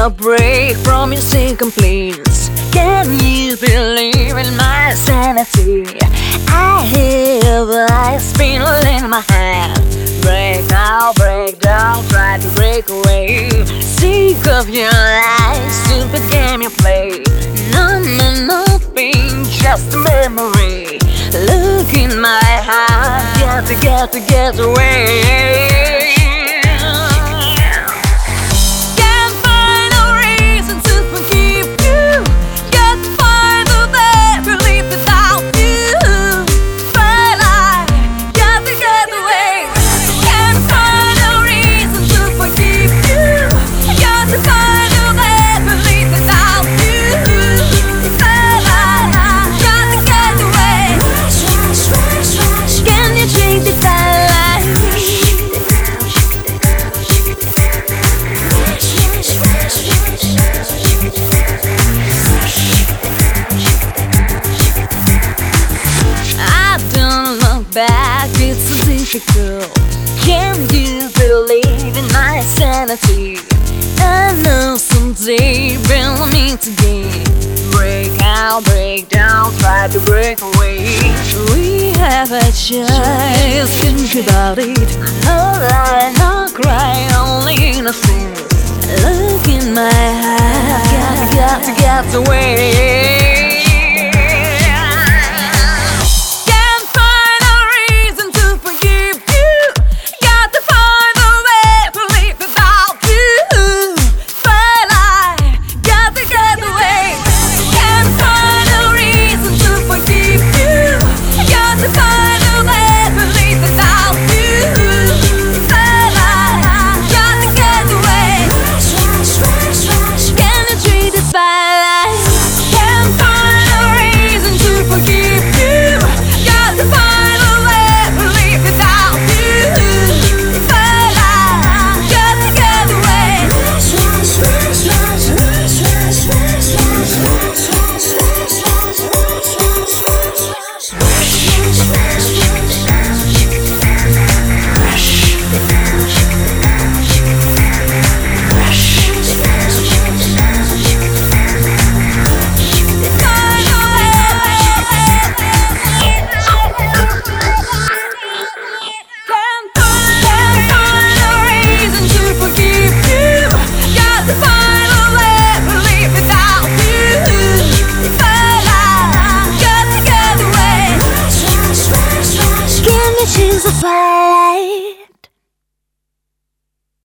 a break from your sick complaints. Can you believe in my sanity? I hear the ice spinning in my hand. Break down, try to break away. Sick of your lies, stupid game you play. Nothing, just a memory. Look in my heart, get away. Back, it's so difficult. Can you believe in my sanity? I know someday we'll meet again. Break down, try to break away. We have a choice, think about it. No lie, no cry, only innocence. Look in my eyes, got to away. Choose a fight.